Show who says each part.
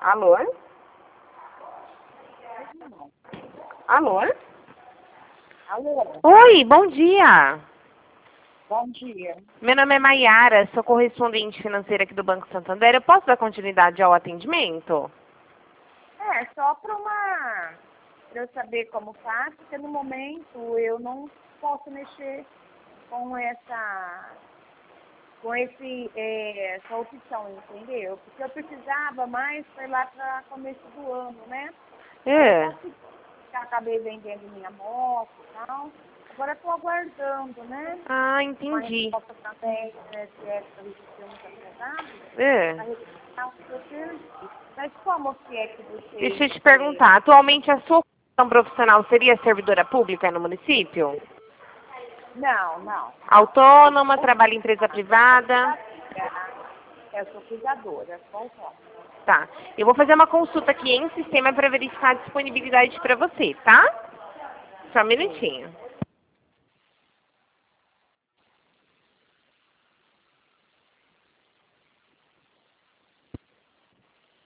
Speaker 1: Alô? Alô?
Speaker 2: Alô,
Speaker 1: Oi, bom dia.
Speaker 2: bom dia.
Speaker 1: Meu nome é Maiara, sou correspondente financeira aqui do Banco Santander. Eu posso dar continuidade ao atendimento?
Speaker 2: É, só para eu saber como faz, porque no momento eu não posso mexer com essa opção, entendeu? Porque eu precisava mais, foi lá para começo do ano, né? Aí eu
Speaker 1: É.
Speaker 2: consegui, já acabei vendendo minha moto e tal. Agora estou aguardando, né?
Speaker 1: Ah,
Speaker 2: Uma
Speaker 1: entendi.
Speaker 2: resposta também, né, se é para registrar muito atrasado,
Speaker 1: É.
Speaker 2: para registrar o seu serviço. Mas como que é que vocês...
Speaker 1: Deixa eu te perguntar, atualmente a sua função profissional seria servidora pública no município?
Speaker 2: Não.
Speaker 1: Autônoma, trabalha em empresa privada?
Speaker 2: Eu sou cuidadora, sou autônoma.
Speaker 1: Tá. Eu vou fazer uma consulta aqui em sistema para verificar a disponibilidade para você, tá? Só um
Speaker 2: Sim.
Speaker 1: minutinho.